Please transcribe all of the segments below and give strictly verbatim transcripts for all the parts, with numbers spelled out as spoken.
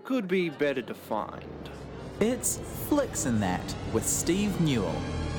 could be better defined. It's Flicks in That with Steve Newell.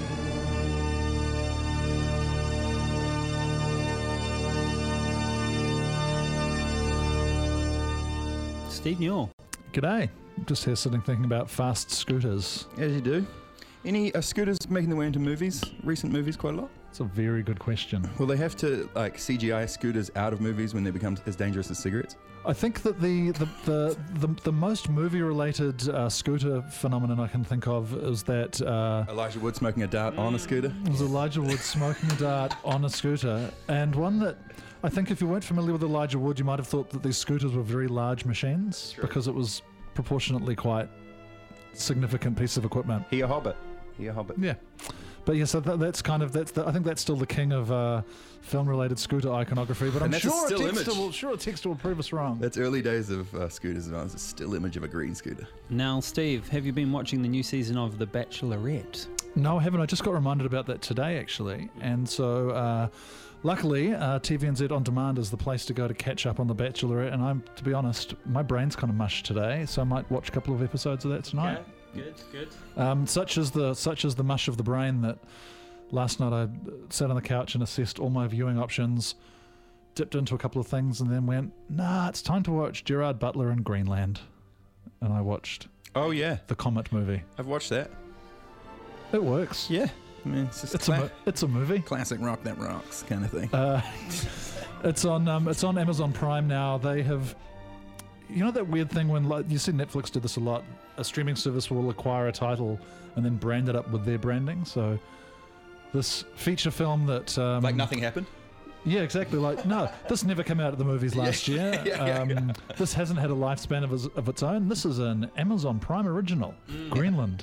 Steve Newell. G'day. Just here sitting thinking about fast scooters. As you do. Any uh, scooters making their way into movies, recent movies quite a lot? It's a very good question. Will they have to like C G I scooters out of movies when they become as dangerous as cigarettes? I think that the the the, the, the most movie-related uh, scooter phenomenon I can think of is that uh, Elijah Wood smoking a dart on a scooter. it was Elijah Wood smoking a dart on a scooter, and one that I think if you weren't familiar with Elijah Wood, you might have thought that these scooters were very large machines Sure. because it was proportionately quite significant piece of equipment. He a hobbit. He a hobbit. Yeah, but yeah, so that, that's kind of that's the, I think that's still the king of uh, film-related scooter iconography. But And I'm that's a sure still a text image. will sure a text will prove us wrong. That's early days of uh, scooters. And it's a still image of a green scooter. Now, Steve, have you been watching the new season of The Bachelorette? No, I haven't. I just got reminded about that today, actually. And so, uh, luckily, uh, T V N Z On Demand is the place to go to catch up on The Bachelorette. And I'm, to be honest, my brain's kind of mush today, so I might watch a couple of episodes of that tonight. Good, good. Um, such as the such as the mush of the brain that last night I sat on the couch and assessed all my viewing options, dipped into a couple of things, and then went, nah, it's time to watch Gerard Butler in Greenland. And I watched Oh yeah, the Comet movie. I've watched that. It works. Yeah, I mean it's just It's cla- a mo- it's a movie. classic rock that rocks kind of thing. Uh, it's on um, it's on Amazon Prime now. They have, you know, that weird thing when like, you see Netflix do this a lot. A streaming service will acquire a title and then brand it up with their branding. So this feature film that um, like nothing happened. yeah, exactly. Like no, this never came out at the movies last year. yeah, yeah, um, yeah. This hasn't had a lifespan of, its- of its own. This is an Amazon Prime original, Greenland.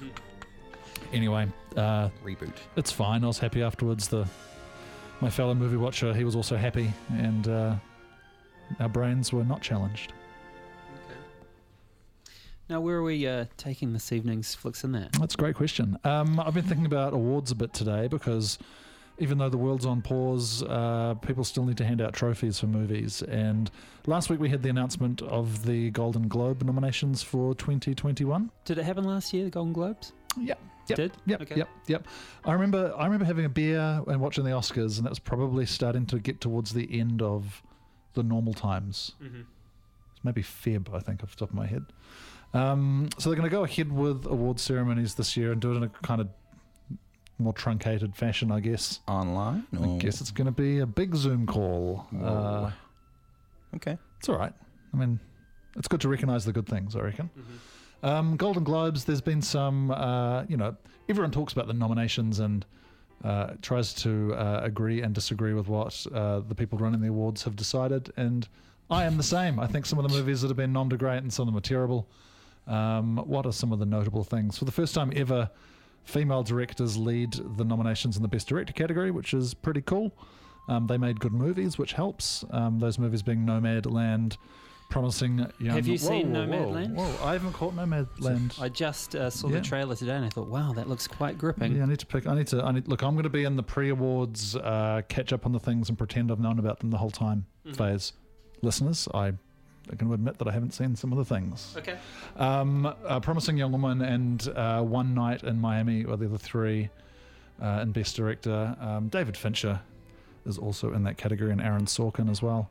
Anyway, uh, Reboot. it's fine. I was happy afterwards. The my fellow movie watcher, he was also happy, and uh, our brains were not challenged. Now, where are we uh, taking this evening's Flicks in That? That's a great question. Um, I've been thinking about awards a bit today because even though the world's on pause, uh, people still need to hand out trophies for movies. And last week we had the announcement of the Golden Globe nominations for twenty twenty-one. Did it happen last year, the Golden Globes? Yeah. Yep, Did? Yep, Okay. yep, yep. I remember I remember having a beer and watching the Oscars, and that was probably starting to get towards the end of the normal times. Mm-hmm. It's maybe Feb, I think, off the top of my head. Um, so they're going to go ahead with award ceremonies this year and do it in a kind of more truncated fashion, I guess. Online? I guess it's going to be a big Zoom call. Uh, Okay. it's all right. I mean, it's good to recognise the good things, I reckon. Um, Golden Globes, there's been some, uh, you know, everyone talks about the nominations and uh, tries to uh, agree and disagree with what uh, the people running the awards have decided. And I am the same. I think some of the movies that have been nommed are great and some of them are terrible. Um, what are some of the notable things? For the first time ever, female directors lead the nominations in the Best Director category, which is pretty cool. Um, they made good movies, which helps. Um, those movies being Nomadland, Promising Young... Have you Whoa, seen whoa, Nomadland? Whoa, whoa, I haven't caught Nomadland. I just uh, saw Yeah. the trailer today and I thought, wow, that looks quite gripping. Yeah, I need to pick. I need to. I need. Look, I'm going to be in the pre-awards, uh, catch up on the things, and pretend I've known about them the whole time. Mhm. Phase, listeners, I am going to admit that I haven't seen some of the things. Okay. Um, uh, Promising Young Woman and uh, One Night in Miami are the other three uh, in Best Director. Um, David Fincher is also in that category, and Aaron Sorkin as well.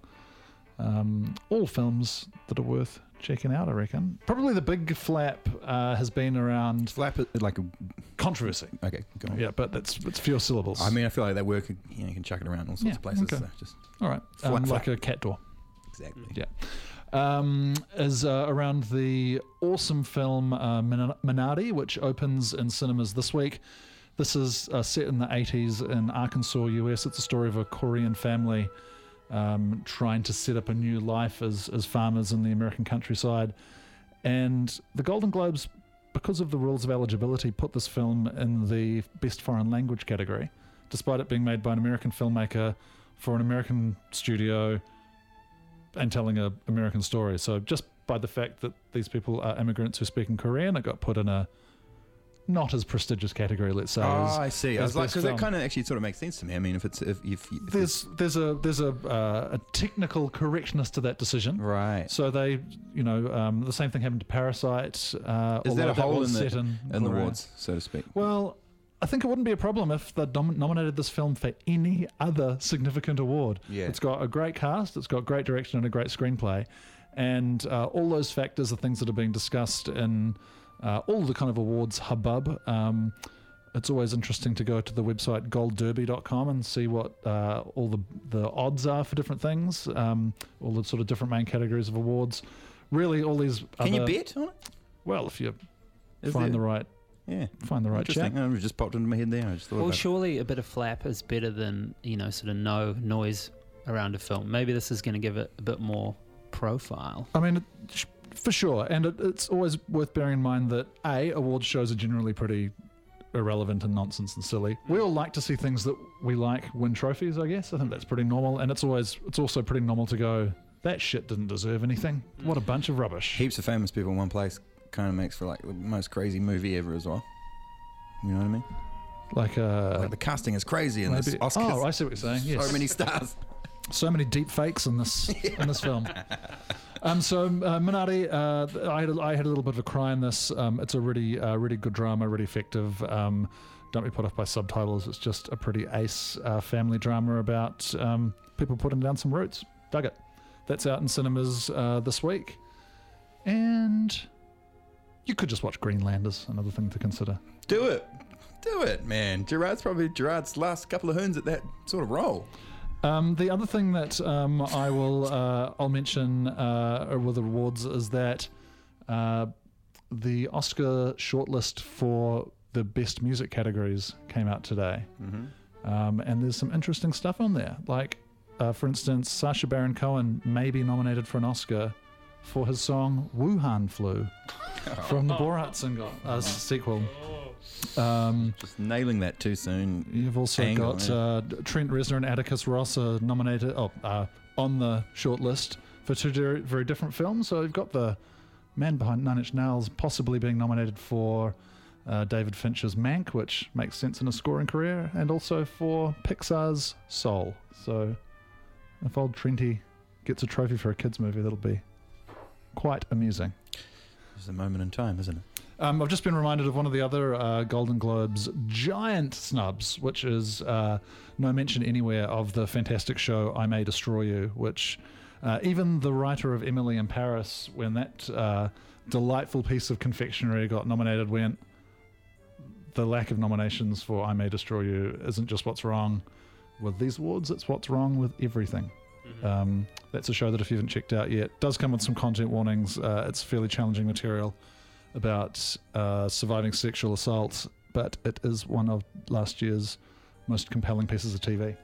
Um, all films that are worth checking out, I reckon. Probably the big flap uh, has been around Flap it like a... controversy. Okay, go on. Yeah, but that's it's fewer syllables. I mean, I feel like that word, could, you know, you can chuck it around all sorts Yeah, of places. okay. So just all right, Flap, um, flap. like a cat door. exactly. Yeah. Um, is uh, around the awesome film uh, Min- Minari, which opens in cinemas this week. This is uh, set in the eighties in Arkansas, U S. It's a story of a Korean family um, trying to set up a new life as, as farmers in the American countryside. And the Golden Globes, because of the rules of eligibility, put this film in the Best Foreign Language category, despite it being made by an American filmmaker for an American studio and telling an American story. So just by the fact that these people are immigrants who speak in Korean, it got put in a not as prestigious category, let's say. Oh, as, I see. I as was like, best because that film. kind of actually sort of makes sense to me. I mean, if it's if if, if There's there's a there's a uh, a technical correctness to that decision. right. So they, you know, um, the same thing happened to Parasite. Uh, Is that although a hole was in the set in, in the Korea. wards, so to speak? Well, I think it wouldn't be a problem if they dom- nominated this film for any other significant award. Yeah. It's got a great cast, it's got great direction and a great screenplay. And uh, all those factors are things that are being discussed in uh, all the kind of awards hubbub. Um, it's always interesting to go to the website gold derby dot com and see what uh, all the, the odds are for different things, um, all the sort of different main categories of awards. Really, all these Can other, you bet on it? Well, if you Is find there- the right Yeah. find the right Interesting. chat. Oh, it just popped into my head there. I just thought Well, about surely a bit of flap is better than, you know, sort of no noise around a film. Maybe this is going to give it a bit more profile. I mean, it- sh- for sure. And it, it's always worth bearing in mind that, A, awards shows are generally pretty irrelevant and nonsense and silly. We all like to see things that we like win trophies, I guess. I think that's pretty normal. And it's always it's also pretty normal to go, that shit didn't deserve anything. What a bunch of rubbish. heaps of famous people in one place kind of makes for like the most crazy movie ever as well. You know what I mean? Like, uh, Like the casting is crazy in this maybe, Oscars. oh, I see what you're saying. Yes. So many stars. So many deep fakes in this in this film. Um, so uh, Minari, uh, I had a, I had a little bit of a cry in this. Um, it's a really uh, really good drama, really effective. Um, don't be put off by subtitles. It's just a pretty ace uh, family drama about um, people putting down some roots. Dug it. That's out in cinemas uh, this week, and you could just watch Greenlanders. Another thing to consider. Do it. Do it, man. Gerard's probably Gerard's last couple of hoons at that sort of role. Um, the other thing that um, I will uh, I'll mention uh, with the awards is that uh, the Oscar shortlist for the best music categories came out today, Mm-hmm. um, and there's some interesting stuff on there. Like, uh, for instance, Sacha Baron Cohen may be nominated for an Oscar for his song "Wuhan Flu" from the Borat single uh, sequel. Um, Just nailing that too soon. You've also Angle, got yeah. uh, Trent Reznor and Atticus Ross are nominated oh, uh, on the shortlist for two very, very different films. So you've got the man behind Nine Inch Nails possibly being nominated for uh, David Fincher's Mank, which makes sense in a scoring career, and also for Pixar's Soul. So if old Trenty gets a trophy for a kids' movie, that'll be quite amusing. It's a moment in time, isn't it? Um, I've just been reminded of one of the other uh, Golden Globes giant snubs, which is uh, no mention anywhere of the fantastic show I May Destroy You, which uh, even the writer of Emily in Paris, when that uh, delightful piece of confectionery got nominated, went, the lack of nominations for I May Destroy You isn't just what's wrong with these awards, it's what's wrong with everything. Um, that's a show that if you haven't checked out yet, does come with some content warnings. Uh, it's fairly challenging material about uh, surviving sexual assault, but it is one of last year's most compelling pieces of T V.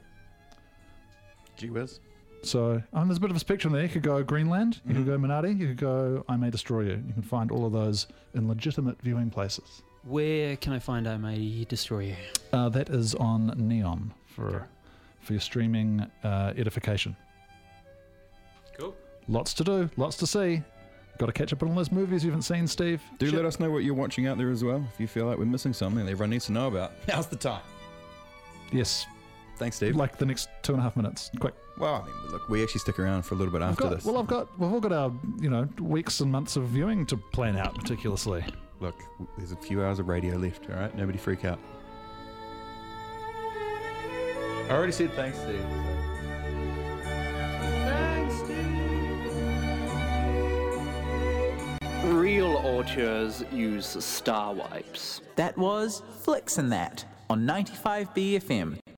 Gee whiz. So um, there's a bit of a spectrum there. You could go Greenland, you Mhm. could go Minari, you could go I May Destroy You. You can find all of those in legitimate viewing places. Where can I find I May Destroy You? Uh, that is on Neon for for your streaming uh, edification. Cool. Lots to do, lots to see. Got to catch up on all those movies you haven't seen, Steve. Do Shit. let us know what you're watching out there as well. If you feel like we're missing something that everyone needs to know about. Now's the time. Yes, Thanks, Steve. like the next two and a half minutes. Quick. Well, I mean, look, we actually stick around for a little bit I've after got, this. well, I've got, we've all got our, you know, weeks and months of viewing to plan out meticulously. Look, w- there's a few hours of radio left, all right? Nobody freak out. I already said thanks, Steve. Real auteurs use star wipes. That was Flicks and That on ninety-five B F M.